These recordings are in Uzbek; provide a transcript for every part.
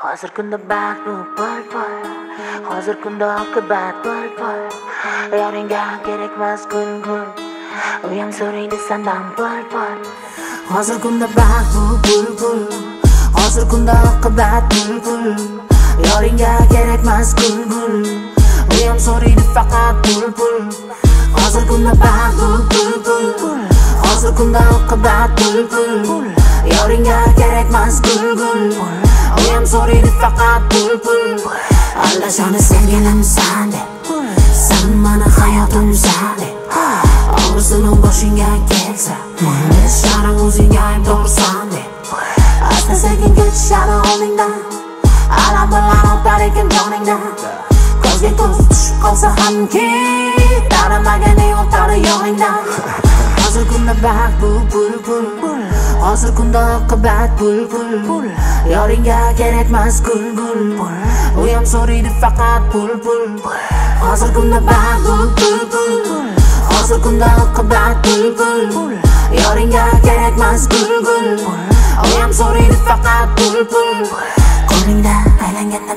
Hozir kunda baxt bu pul. Hozir kunda oqibat pul. Yoringga kerakmas gul. Uyam so'raydi sendan pul. Hozir kunda baxt bu pul. Hozir kunda oqibat pul. Yoringga kerakmas gul. Uyam so'raydi faqat pul. Hozir kunda baxt bu pul. Hozir kunda oqibat pul. Yoringga kerakmas gul. Uyam so'raydi faqat pul. Allashani sevganim sende. Sen mani hayotim sende. Og'risin boshingga kelsa, sharing o'zingga aybdorsan deb. Asta sekin ketishadi oldingdan, alam bilan o'tar ekan joningdan. Ko'zga ko'z tushib qolsa hamki, tanimagan o'tar yoningdan. Hozir kunda baxt bu pul. Hozir kunda oqibat pul. Yoringga kerakmas gul. Uyam so'raydi faqat pul. Hozir kunda baxt bu pul. Hozir kunda oqibat pul. Yoringga kerakmas gul. Uyam so'raydi faqat pul. Qo'lingda aylanganda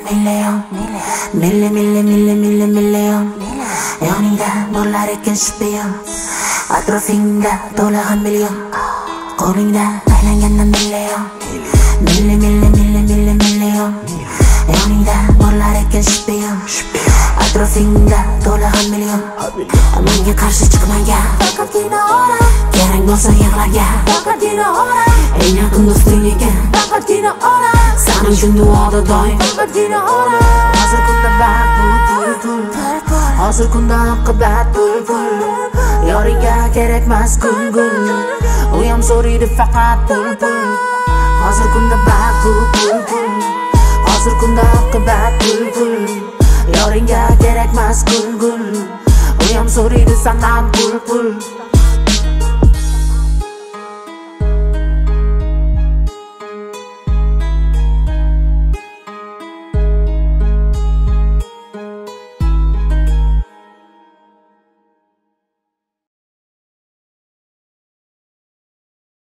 million. Yoningda borlar ekan shpion. Atrofingda to'lag'an million. Qo'lingda aylanganda million. Yoningda borlar ekan shpion. Atrofingda to'lag'an million. Menga qarshi chiqmagan, faqatgina ora. Kerak bo'lsa yig'larga, faqatgina ora. Eng yaqin do'sting ekan, faqatgina ora. Sening uchun duoda doim, faqatgina ora. Hozir kunda baxt bu pul. Hozir kunda oqibat pul. Yoringga kerakmas gul. Uyam so'raydi faqat pul. Hozir kunda baxt bu pul. Hozir kunda oqibat pul. Yoringga kerakmas gul. Uyam so'raydi sendan pul.